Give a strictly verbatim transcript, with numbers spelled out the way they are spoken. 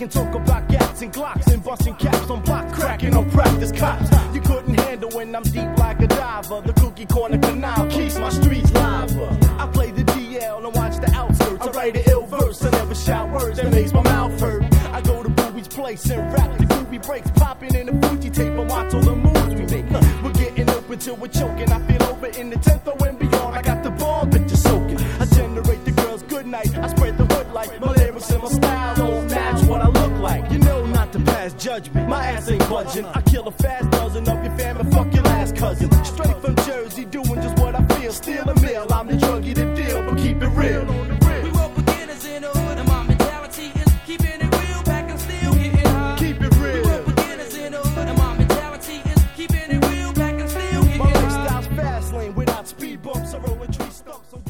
can talk about gats and glocks and busting caps on blocks, cracking on practice cops. You couldn't handle when I'm deep like a diver. The cookie corner canal keeps my streets lava. I play the D L and watch the outskirts. I write an ill verse, I never shout words that makes my mouth hurt. I go to Booby's place and rap the groovy breaks, popping in the Fuji tape and watch all the moves we make. Uh, we're getting open till we're choking. I feel over in the tenth or and beyond. I got the bomb, bitch, soaking. I generate the girls good night. I spread the hood like my lyrics and my style don't match what I look like. You know not to pass judgment. My ass ain't budging. I kill a fast dozen of your fam and fuck your last cousin. Straight from Jersey, doing just what I feel. Steal a meal, I'm the druggie to deal, but keep it real. We were beginners in the hood, and my mentality is keeping it real, back and still getting high. Keep it real. We were beginners in the hood, and my mentality is keeping it real, back and still getting high. My lifestyle's fast lane without speed bumps or rolling tree stumps.